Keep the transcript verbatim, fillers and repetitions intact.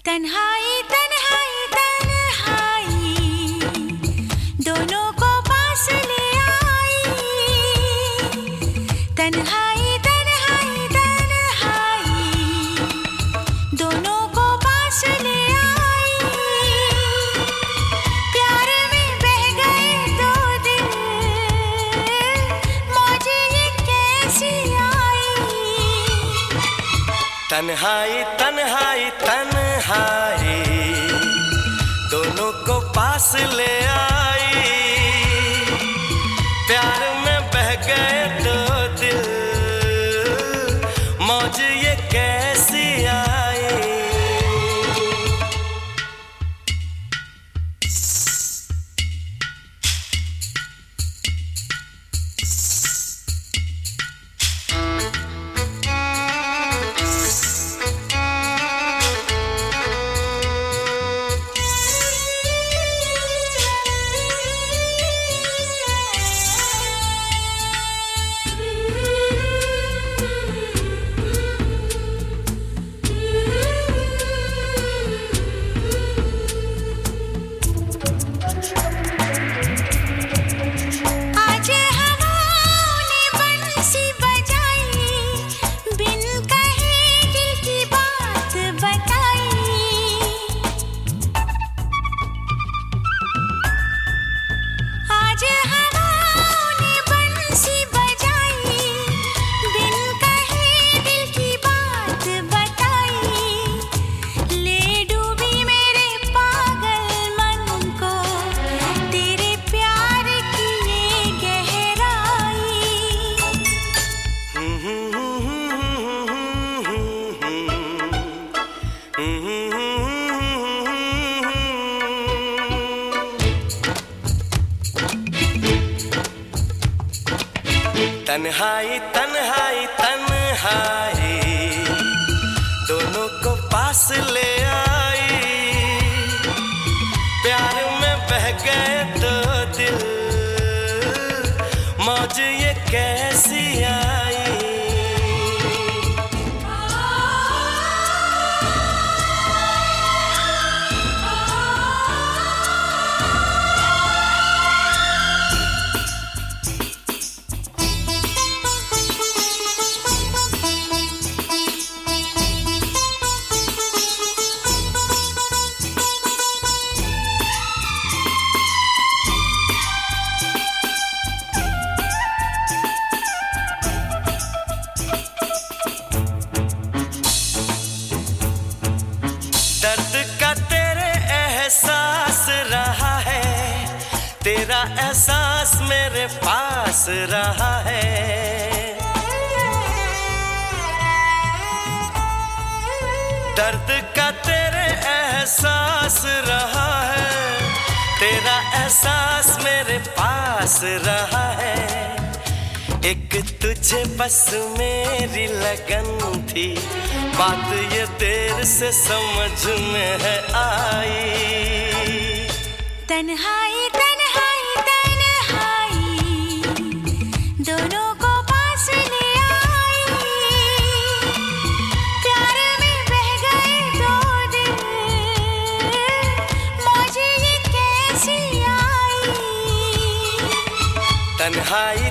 तन्हाई तन्हाई तन्हाई दोनों को पास ले आई। तन्हाई तन्हाई तन्हाई दोनों को पास ले आई। प्यार में बह गए दो दिल, मौज ये कैसी आई। तन्हाई तन्हाई तन्हाई दोनों को पास ले आई। प्यार में बह गए दो दिल, मौज ये कैसी आई। तन्हाई तन्हाई तन्हाई दोनों को पास ले आई। प्यार में बह गए दो दिल, मौज ये कैसी आई। दर्द का तेरे एहसास रहा है, तेरा एहसास मेरे पास रहा है। दर्द का तेरे एहसास रहा है, तेरा एहसास मेरे पास रहा है। एक तुझे बस मेरी लगन थी, बात ये देर से समझ में है आई। तन्हाई तन्हाई तन्हाई दोनों को पास ले आई। प्यार में बह गए दो दिल, मौज ये कैसी आई। तन्हाई